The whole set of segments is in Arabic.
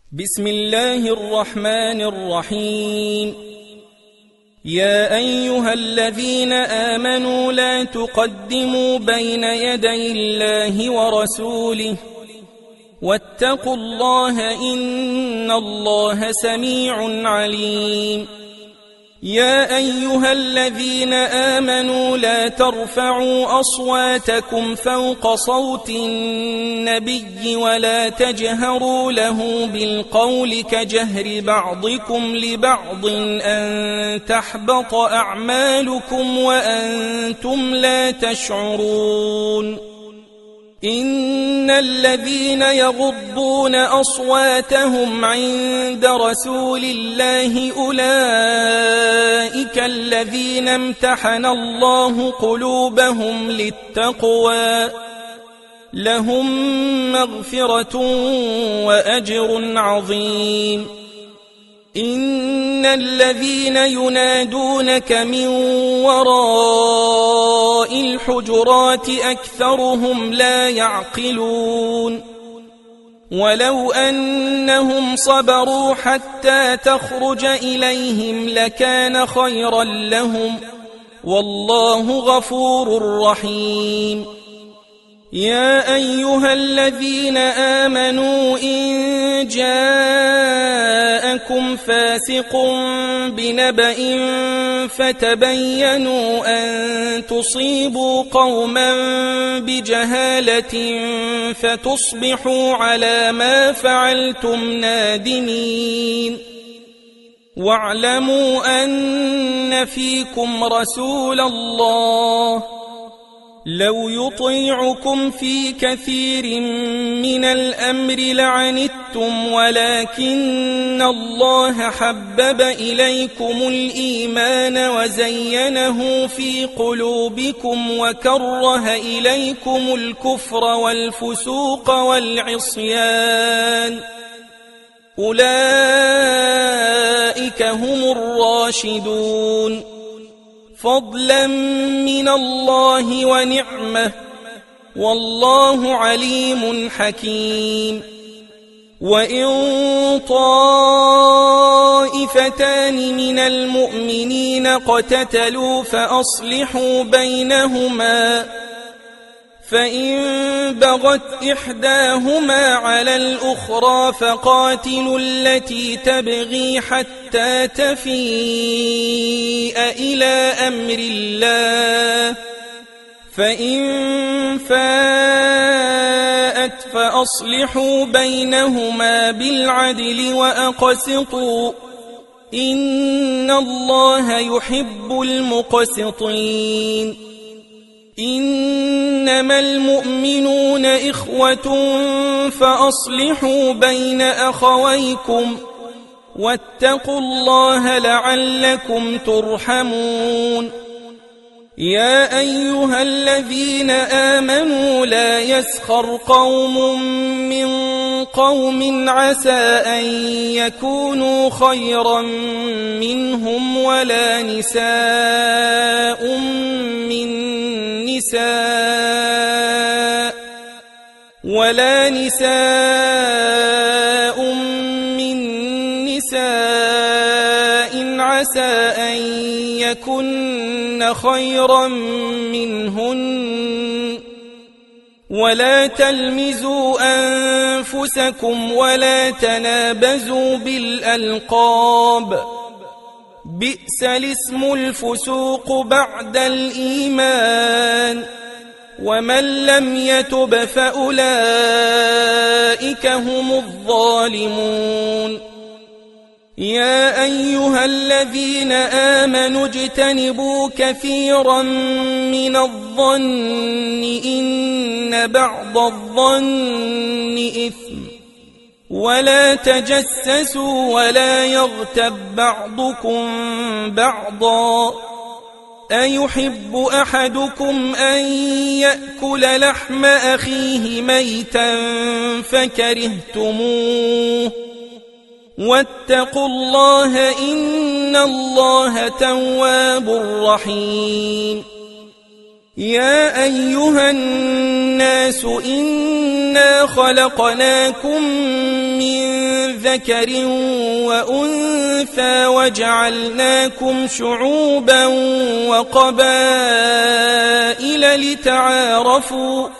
بسم الله الرحمن الرحيم. يا أيها الذين آمنوا لا تقدموا بين يدي الله ورسوله واتقوا الله إن الله سميع عليم. يا أيها الذين آمنوا لا ترفعوا أصواتكم فوق صوت النبي ولا تجهروا له بالقول كجهر بعضكم لبعض أن تحبط أعمالكم وأنتم لا تشعرون. إن الذين يغضون أصواتهم عند رسول الله أولئك الذين امتحن الله قلوبهم للتقوى لهم مغفرة وأجر عظيم. إن الذين ينادونك من وراء الحجرات أكثرهم لا يعقلون. ولو أنهم صبروا حتى تخرج إليهم لكان خيرا لهم والله غفور رحيم. يا أيها الذين آمنوا إن جاءكم فاسق بنبأ فتبينوا أن تصيبوا قوما بجهالة فتصبحوا على ما فعلتم نادمين. واعلموا أن فيكم رسول الله لو يطيعكم في كثير من الأمر لعنتم ولكن الله حبب إليكم الإيمان وزينه في قلوبكم وكره إليكم الكفر والفسوق والعصيان أولئك هم الراشدون فضلا من الله ونعمة والله عليم حكيم. وإن طائفتان من المؤمنين اقتتلوا فأصلحوا بينهما فإن بغت إحداهما على الأخرى فقاتلوا التي تبغي حتى تفيء إلى أمر الله فإن فاءت فأصلحوا بينهما بالعدل وأقسطوا إن الله يحب المقسطين. إنما المؤمنون إخوة فأصلحوا بين أخويكم واتقوا الله لعلكم ترحمون. يا أيها الذين آمنوا لا يسخر قوم من قوم عسى أن يكونوا خيرا منهم ولا نساء من نساء عسى أن يكن خيرا منهن ولا تلمزوا أنفسكم ولا تنابزوا بالألقاب بئس الاسم الفسوق بعد الإيمان ومن لم يتب فأولئك هم الظالمون. يا أيها الذين آمنوا اجتنبوا كثيرا من الظن إن بعض الظن إثم ولا تجسسوا ولا يغتب بعضكم بعضا أيحب أحدكم أن يأكل لحم أخيه ميتا فكرهتموه واتقوا الله إن الله تواب رحيم. يا أيها الناس إنا خلقناكم من ذكر وأنثى وجعلناكم شعوبا وقبائل لتعارفوا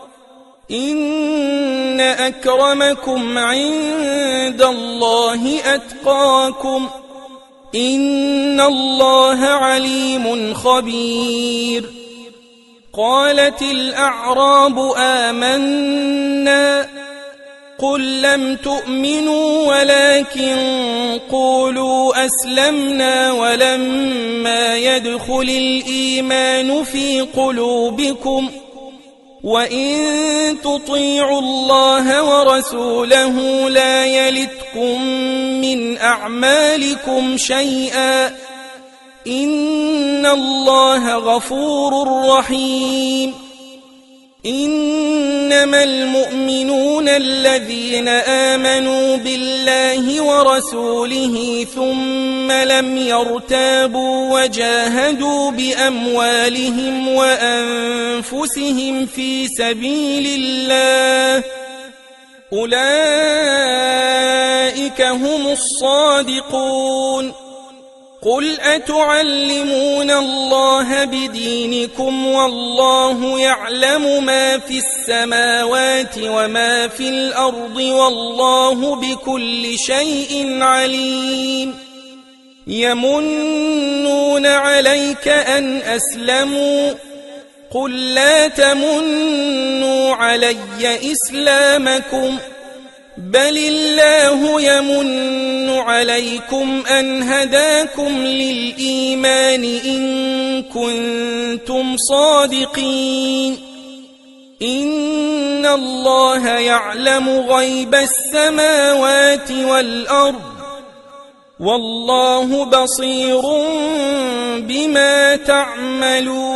إن أكرمكم عند الله أتقاكم إن الله عليم خبير. قالت الأعراب آمنا قل لم تؤمنوا ولكن قولوا أسلمنا ولما يدخل الإيمان في قلوبكم وإن تطيعوا الله ورسوله لا يلتكم من أعمالكم شيئا إن الله غفور رحيم. إنما المؤمنون الذين آمنوا بالله ورسوله ثم لم يرتابوا وجاهدوا بأموالهم وأنفسهم في سبيل الله أولئك هم الصادقون. قل أتعلمون الله بدينكم والله يعلم ما في السماوات وما في الأرض والله بكل شيء عليم. يمنون عليك أن أسلموا قل لا تمنوا علي إسلامكم بل الله يمن عليكم أن هداكم للإيمان إن كنتم صادقين. إن الله يعلم غيب السماوات والأرض والله بصير بما تعملون.